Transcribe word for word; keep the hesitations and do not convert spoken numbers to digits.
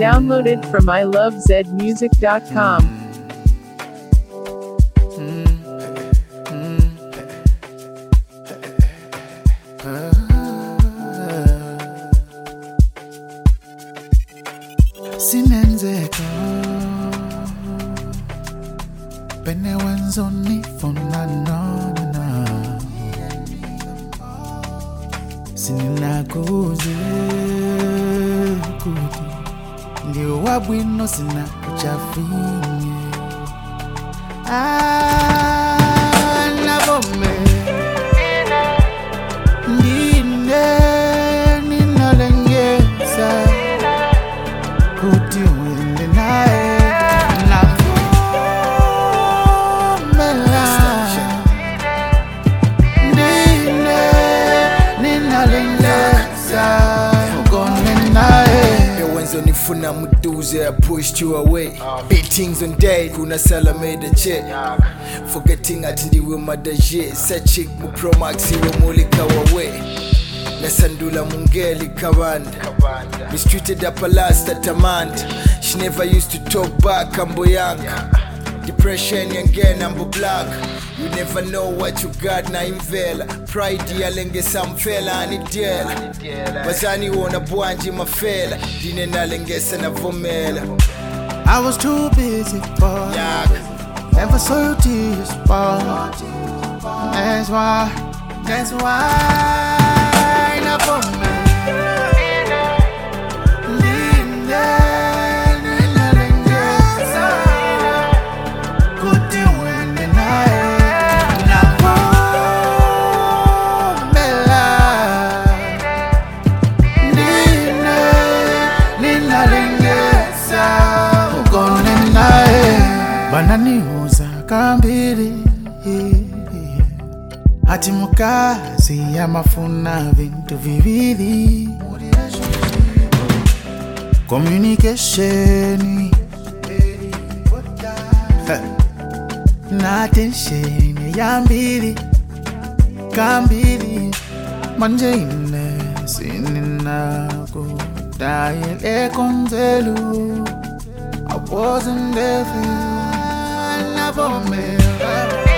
Downloaded from I love zed music dot com. Sinenzeka Bene wenzo nifuna na na Sininakuze kuti Ndiyo wabwino sina kuchafinye Ah, nabome Nine, ninalengesa Kuti uende nae Navumela Nine, ninalengesa Ugone nae Wenzo nifuna muduze, I pushed you away. Beatings on day, kuna sala made a check. Forgetting ati ndiwe madaje. Set chick mu pro max iwe mulika wawe. Nasandula mungeli kawanda. Mistreated up a last at Amanda. She never used to talk back, ambo yanga. Depression again, ambo black. You never know what you got na imvela. Pride yalenge samfela anidela. Bazani wona bwanji mafela. Dine nalengesa na vomela. I was too busy for Yak. Never saw you tears fall. That's why, that's why Not for me Linda, Linda, Linda Kuti uende nae Navumela Linda, Linda, Linda Ugone nae Bananiuza kambiri Ati mukazi amafuna vintu viviri Communication Na attention yambiri Kambiri Manje ine sininako Daile konzelu I wasn't there for you Never